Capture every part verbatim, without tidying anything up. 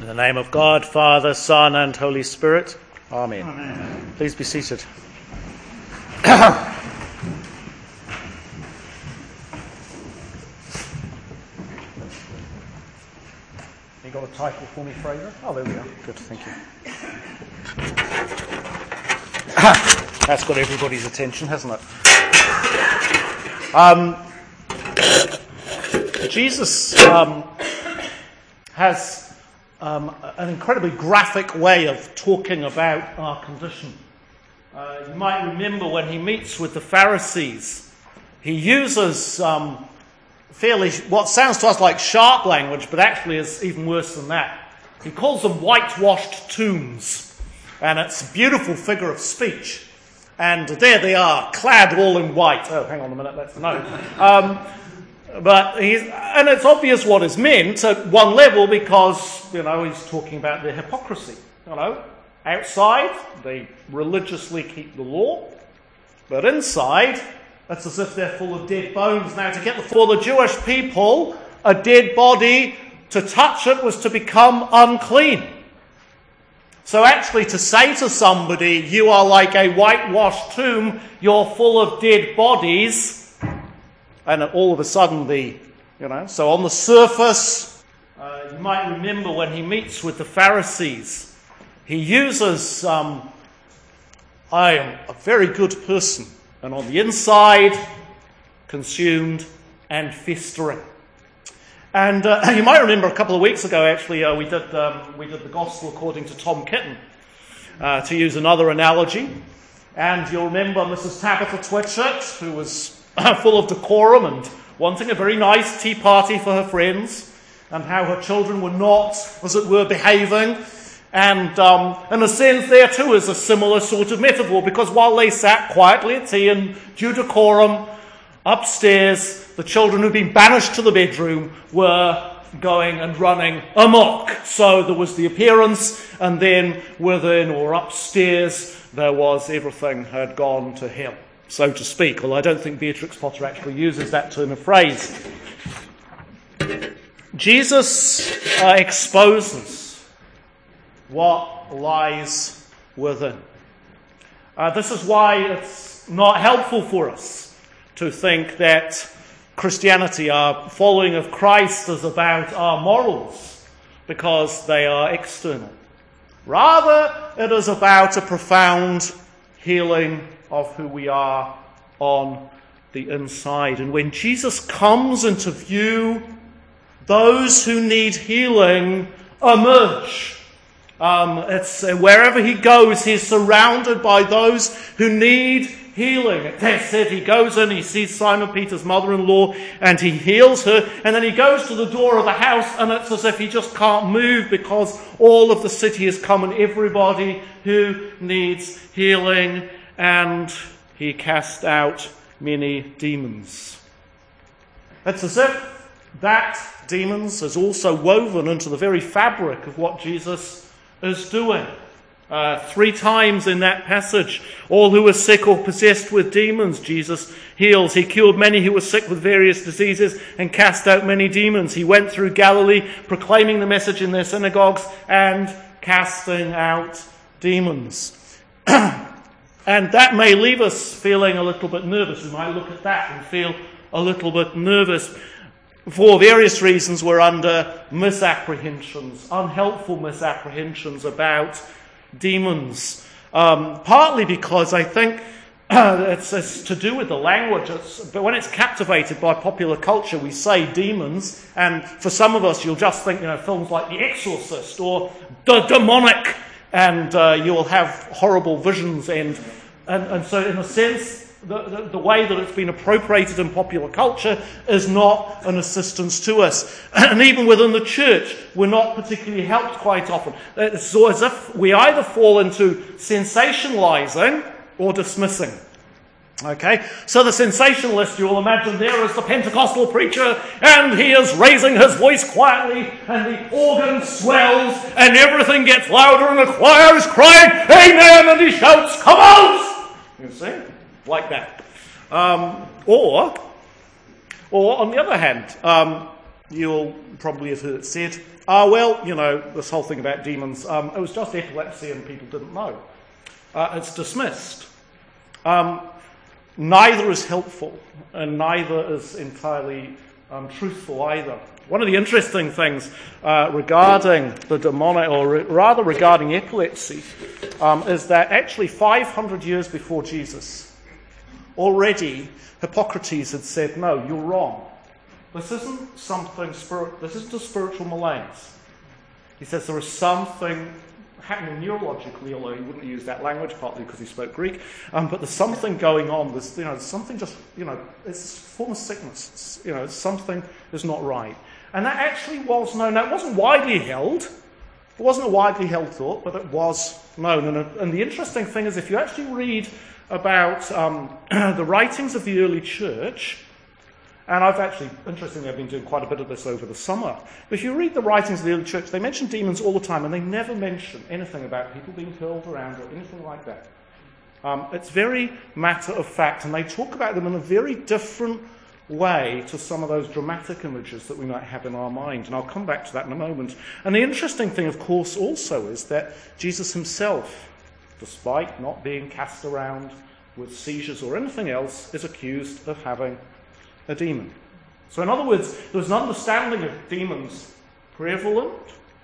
In the name of God, Father, Son, and Holy Spirit. Amen. Amen. Please be seated. You got a title for me, Fraser? Oh, there we are. Good, thank you. That's got everybody's attention, hasn't it? Um, Jesus um, has um, an incredibly graphic way of talking about our condition. Uh, you might remember when he meets with the Pharisees, he uses um, fairly, what sounds to us like sharp language, but actually is even worse than that. He calls them whitewashed tombs, and it's a beautiful figure of speech. And there they are, clad all in white. Oh, hang on a minute, that's no. Um, but he's, and it's obvious what is meant at one level because, you know, he's talking about their hypocrisy. You know, outside they religiously keep the law, but inside it's as if they're full of dead bones. Now, to get the, for the Jewish people, a dead body, to touch it was to become unclean. So actually to say to somebody, you are like a whitewashed tomb, you're full of dead bodies, and all of a sudden the, you know, so on the surface, uh, you might remember when he meets with the Pharisees, he uses, um, I am a very good person, and on the inside, consumed and festering. And uh, you might remember a couple of weeks ago, actually, uh, we did um, we did the Gospel according to Tom Kitten, uh, to use another analogy. And you'll remember Missus Tabitha Twitchett, who was full of decorum and wanting a very nice tea party for her friends, and how her children were not, as it were, behaving. And um, in a sense, there too is a similar sort of metaphor, because while they sat quietly at tea in due decorum, upstairs, the children who'd been banished to the bedroom were going and running amok. So there was the appearance, and then within or upstairs, there was everything had gone to hell, so to speak. Although I don't think Beatrix Potter actually uses that turn of phrase. Jesus uh, exposes what lies within. Uh, this is why it's not helpful for us to think that Christianity, our following of Christ, is about our morals, because they are external. Rather, it is about a profound healing of who we are on the inside. And when Jesus comes into view, those who need healing emerge. Um, it's uh, wherever he goes, he's surrounded by those who need healing. It said he goes in, he sees Simon Peter's mother-in-law, and he heals her, and then he goes to the door of the house, and it's as if he just can't move because all of the city has come and everybody who needs healing, and he cast out many demons. It's as if that demons is also woven into the very fabric of what Jesus is doing. Uh, three times in that passage, all who were sick or possessed with demons, Jesus heals. He cured many who were sick with various diseases and cast out many demons. He went through Galilee, proclaiming the message in their synagogues and casting out demons. And that may leave us feeling a little bit nervous. We might look at that and feel a little bit nervous. For various reasons, we're under misapprehensions, unhelpful misapprehensions about demons. Um, partly because I think uh, it's, it's to do with the language. It's, but when it's captivated by popular culture, we say demons, and for some of us, you'll just think, you know, films like The Exorcist or the demonic, and uh, you'll have horrible visions. And, and, and so, in a sense, The, the, the way that it's been appropriated in popular culture is not an assistance to us. And even within the church, we're not particularly helped quite often. It's as if we either fall into sensationalizing or dismissing. Okay, so the sensationalist, you will imagine there is the Pentecostal preacher, and he is raising his voice quietly, and the organ swells, and everything gets louder, and the choir is crying, "Amen!" and he shouts, "Come out!" You see? Like that. Um, or, or on the other hand, um, you'll probably have heard it said, ah, well, you know, this whole thing about demons, um, it was just epilepsy and people didn't know. Uh, it's dismissed. Um, neither is helpful, and neither is entirely um, truthful either. One of the interesting things uh, regarding the demonic, or re- rather regarding epilepsy, um, is that actually five hundred years before Jesus, already Hippocrates had said, no, you're wrong. This isn't something, spirit, this isn't a spiritual malaise. He says there is something happening neurologically, although he wouldn't use that language, partly because he spoke Greek, um, but there's something going on, there's, you know, something just, you know, it's a form of sickness, it's, you know, something is not right. And that actually was known. Now, it wasn't widely held, it wasn't a widely held thought, but it was known. And, and the interesting thing is, if you actually read about um, the writings of the early church, and I've actually, interestingly, I've been doing quite a bit of this over the summer. But if you read the writings of the early church, they mention demons all the time, and they never mention anything about people being hurled around or anything like that. Um, it's very matter of fact, and they talk about them in a very different way to some of those dramatic images that we might have in our mind. And I'll come back to that in a moment. And the interesting thing, of course, also is that Jesus himself, despite not being cast around with seizures or anything else, is accused of having a demon. So in other words, there's an understanding of demons prevalent,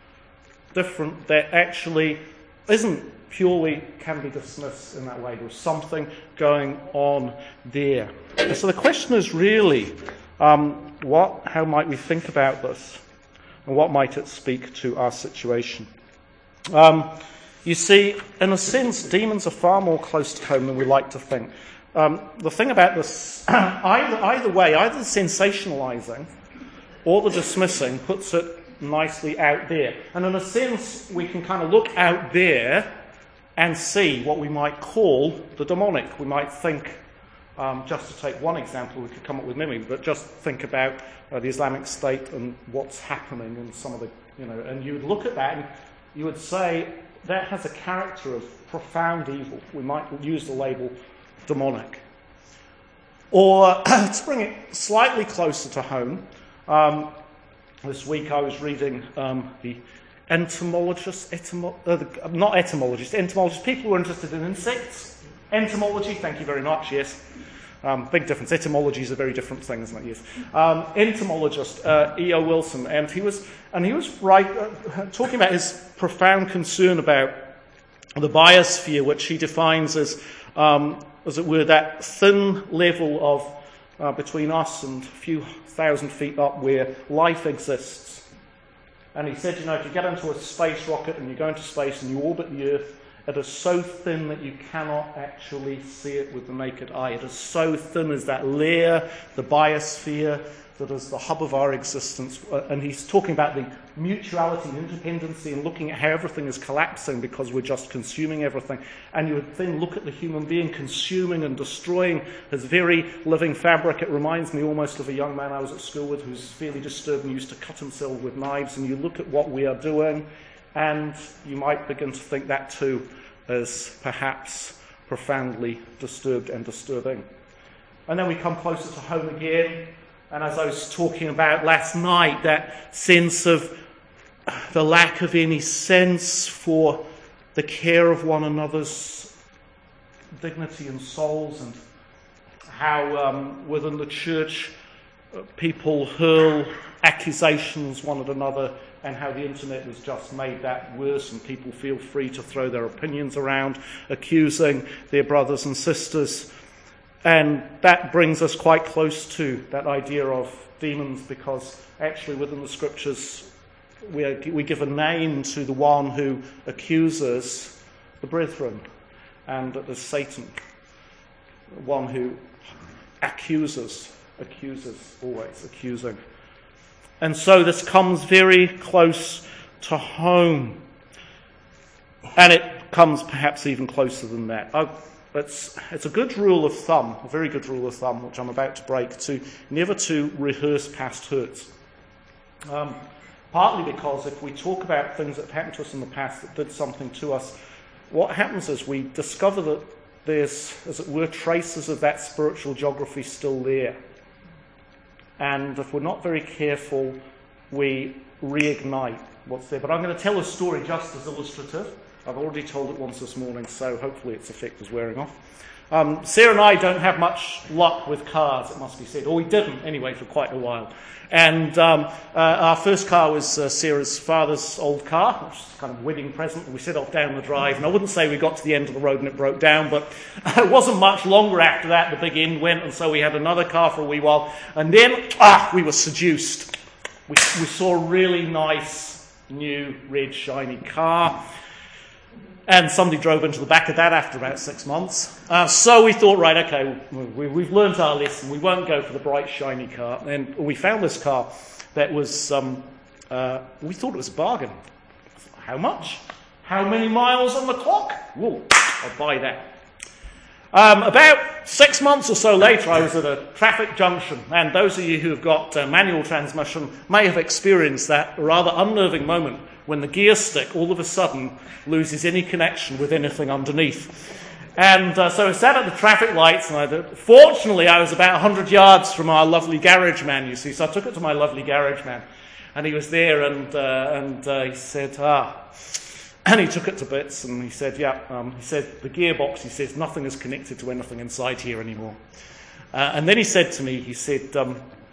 different, that actually isn't purely can be dismissed in that way. There's something going on there. And so the question is really, um, what? How might we think about this? And what might it speak to our situation? Um, you see, in a sense, demons are far more close to home than we like to think. Um, the thing about this, either, either way, either the sensationalizing or the dismissing puts it nicely out there. And in a sense, we can kind of look out there and see what we might call the demonic. We might think, um, just to take one example, we could come up with many, but just think about uh, the Islamic State and what's happening in some of the, you know, and you would look at that and you would say that has a character of profound evil. We might use the label demonic. Or, to bring it slightly closer to home, um, this week I was reading um, the entomologists, etymo- uh, the, not etymologists, entomologists, people who are interested in insects. Entomology, thank you very much, yes. Um, big difference. Etymology is a very different thing, isn't it? Yes. Um, entomologist uh, E O Wilson, and he was and he was right uh, talking about his profound concern about the biosphere, which he defines as, um, as it were, that thin level of uh, between us and a few thousand feet up where life exists. And he said, you know, if you get into a space rocket and you go into space and you orbit the Earth, it is so thin that you cannot actually see it with the naked eye. It is so thin as that layer, the biosphere, that is the hub of our existence. And he's talking about the mutuality and interdependency and looking at how everything is collapsing because we're just consuming everything. And you would then look at the human being consuming and destroying his very living fabric. It reminds me almost of a young man I was at school with who's fairly disturbed and used to cut himself with knives. And you look at what we are doing, and you might begin to think that too is perhaps profoundly disturbed and disturbing. And then we come closer to home again. And as I was talking about last night, that sense of the lack of any sense for the care of one another's dignity and souls, and how um, within the church uh, people hurl accusations one at another, and how the internet has just made that worse, and people feel free to throw their opinions around, accusing their brothers and sisters. And that brings us quite close to that idea of demons, because actually within the scriptures we, are, we give a name to the one who accuses the brethren, and it is Satan, the one who accuses, accuses, always accusing. And so this comes very close to home. And it comes perhaps even closer than that. I, It's, it's a good rule of thumb, a very good rule of thumb, which I'm about to break, to never to rehearse past hurts. Um, partly because if we talk about things that have happened to us in the past that did something to us, what happens is we discover that there's, as it were, traces of that spiritual geography still there. And if we're not very careful, we reignite what's there. But I'm going to tell a story just as illustrative. I've already told it once this morning, so hopefully its effect is wearing off. Um, Sarah and I don't have much luck with cars, it must be said. Or we didn't, anyway, for quite a while. And um, uh, our first car was uh, Sarah's father's old car, which was kind of a wedding present. And we set off down the drive. And I wouldn't say we got to the end of the road and it broke down, but it wasn't much longer after that. The big end went, and so we had another car for a wee while. And then, ah, we were seduced. We, we saw a really nice, new, red, shiny car. And somebody drove into the back of that after about six months. Uh, so we thought, right, okay, we, we've learned our lesson. We won't go for the bright, shiny car. And we found this car that was, um, uh, we thought it was a bargain. How much? How many miles on the clock? Whoa, I'll buy that. Um, about six months or so later, I was at a traffic junction. And those of you who have got uh, manual transmission may have experienced that rather unnerving moment when the gear stick all of a sudden loses any connection with anything underneath. And uh, so I sat at the traffic lights, and I, fortunately I was about one hundred yards from our lovely garage man, you see, so I took it to my lovely garage man, and he was there, and uh, and uh, he said, ah, and he took it to bits, and he said, yeah, um, he said, the gearbox, he says, nothing is connected to anything inside here anymore. Uh, and then he said to me, he said, um,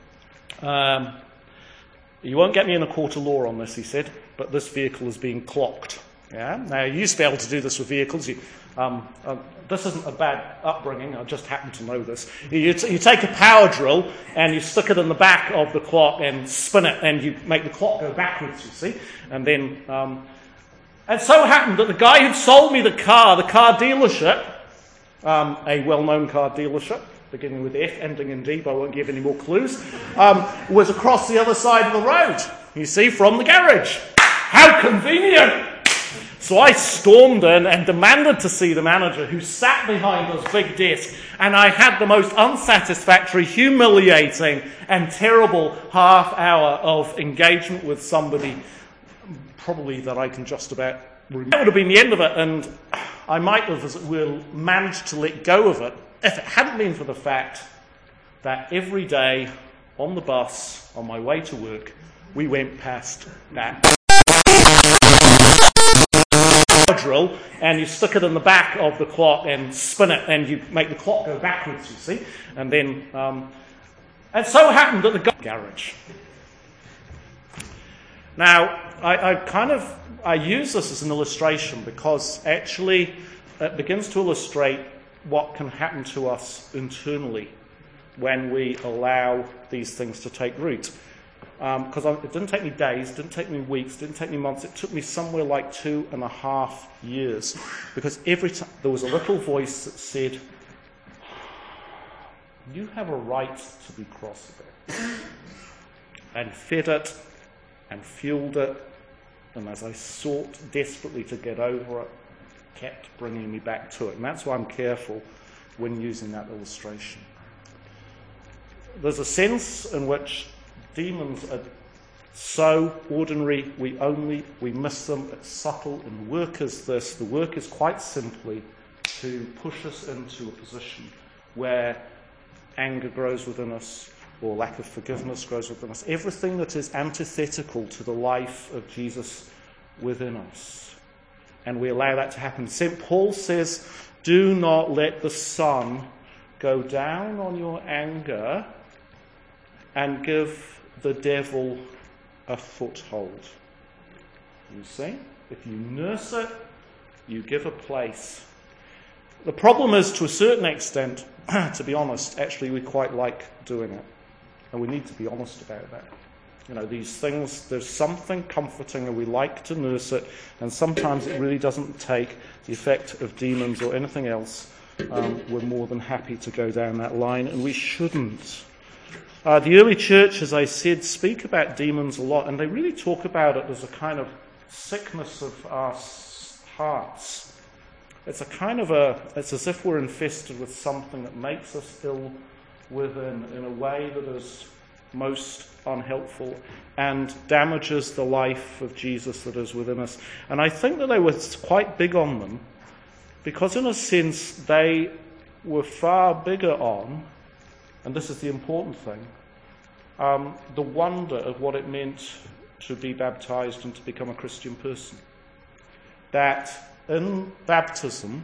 um, you won't get me in a court of law on this, he said, but this vehicle is being clocked. Yeah. Now, you used to be able to do this with vehicles. You, um, uh, this isn't a bad upbringing. I just happen to know this. You, t- you take a power drill and you stick it in the back of the clock and spin it, and you make the clock go backwards, you see. And then, um, and so happened that the guy who sold me the car, the car dealership, um, a well-known car dealership, beginning with F, ending in D, but I won't give any more clues, um, was across the other side of the road, you see, from the garage. How convenient! So I stormed in and demanded to see the manager, who sat behind his big desk, and I had the most unsatisfactory, humiliating, and terrible half hour of engagement with somebody, probably that I can just about remember. That would have been the end of it, and I might have, as it were, managed to let go of it if it hadn't been for the fact that every day on the bus on my way to work, we went past that drill, and you stick it in the back of the clock and spin it, and you make the clock go backwards, you see. And then, um, and so happened that the garage. Now, I, I kind of, I use this as an illustration because actually it begins to illustrate what can happen to us internally when we allow these things to take root. Because um, it didn't take me days, didn't take me weeks, didn't take me months. It took me somewhere like two and a half years. Because every time there was a little voice that said, you have a right to be cross about it. And fed it and fueled it. And as I sought desperately to get over it, kept bringing me back to it. And that's why I'm careful when using that illustration. There's a sense in which demons are so ordinary, we only, we miss them, it's subtle, and the work is this. The work is quite simply to push us into a position where anger grows within us, or lack of forgiveness grows within us. Everything that is antithetical to the life of Jesus within us. And we allow that to happen. Saint Paul says, do not let the sun go down on your anger and give the devil a foothold. You see? If you nurse it, you give a place. The problem is, to a certain extent, to be honest, actually we quite like doing it. And we need to be honest about that. You know, these things, there's something comforting and we like to nurse it, and sometimes it really doesn't take the effect of demons or anything else. Um, we're more than happy to go down that line, and we shouldn't. Uh, the early church, as I said, speak about demons a lot, and they really talk about it as a kind of sickness of our hearts. It's a kind of a, it's as if we're infested with something that makes us ill within in a way that is most unhelpful and damages the life of Jesus that is within us. And I think that they were quite big on them because, in a sense, they were far bigger on, and this is the important thing, um, the wonder of what it meant to be baptized and to become a Christian person. That in baptism,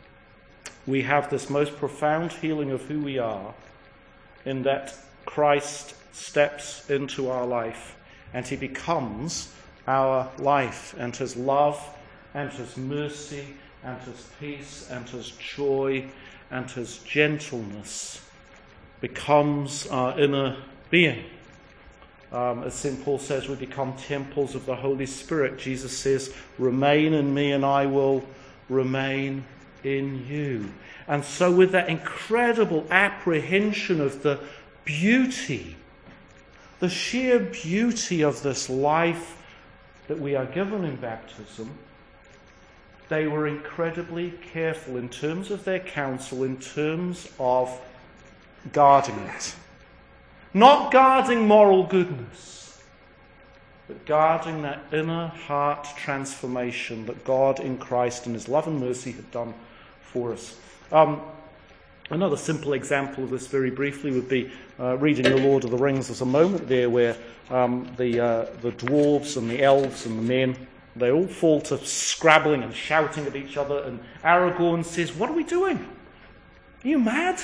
we have this most profound healing of who we are, in that Christ steps into our life and he becomes our life, and his love and his mercy and his peace and his joy and his gentleness becomes our inner being. Um, as Saint Paul says, we become temples of the Holy Spirit. Jesus says, remain in me and I will remain in you. And so with that incredible apprehension of the beauty, the sheer beauty of this life that we are given in baptism, they were incredibly careful in terms of their counsel, in terms of guarding it. Not guarding moral goodness, but guarding that inner heart transformation that God in Christ and his love and mercy had done for us. Um, another simple example of this very briefly would be uh, reading The Lord of the Rings. There's a moment there where um, the, uh, the dwarves and the elves and the men, they all fall to scrabbling and shouting at each other, and Aragorn says, what are we doing? Are you mad?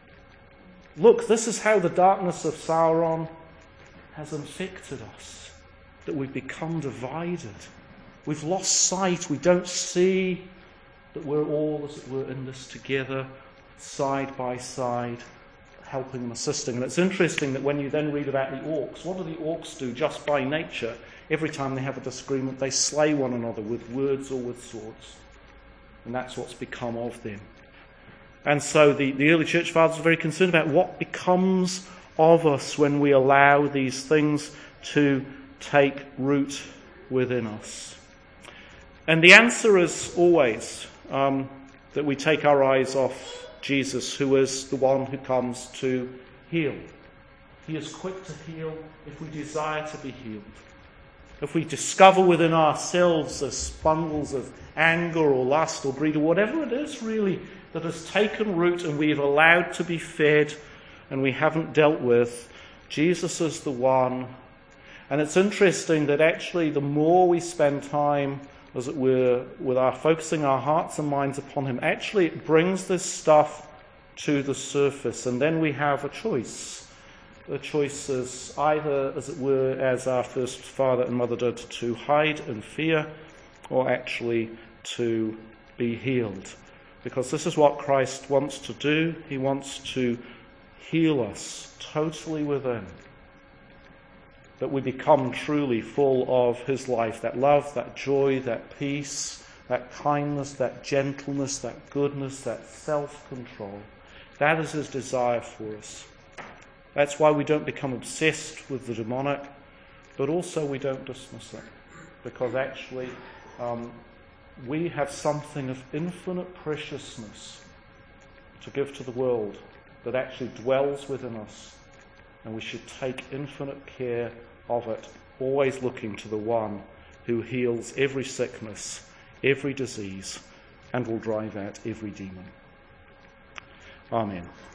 Look, this is how the darkness of Sauron has infected us, that we've become divided. We've lost sight. We don't see that we're all, as it were, in this together, side by side, helping and assisting. And it's interesting that when you then read about the orcs, what do the orcs do just by nature? Every time they have a disagreement, they slay one another with words or with swords. And that's what's become of them. And so the, the early church fathers are very concerned about what becomes of us when we allow these things to take root within us. And the answer is always um, that we take our eyes off Jesus, who is the one who comes to heal. He is quick to heal if we desire to be healed. If we discover within ourselves this bundles of anger or lust or greed or whatever it is really that has taken root and we've allowed to be fed and we haven't dealt with, Jesus is the one. And it's interesting that actually the more we spend time, as it were, with our focusing our hearts and minds upon him, actually it brings this stuff to the surface, and then we have a choice. The choice is either, as it were, as our first father and mother did, to hide in fear, or actually to be healed. Because this is what Christ wants to do. He wants to heal us totally within. That we become truly full of his life, that love, that joy, that peace, that kindness, that gentleness, that goodness, that self-control. That is his desire for us. That's why we don't become obsessed with the demonic, but also we don't dismiss it. Because actually um, we have something of infinite preciousness to give to the world that actually dwells within us. And we should take infinite care of it, always looking to the one who heals every sickness, every disease, and will drive out every demon. Amen.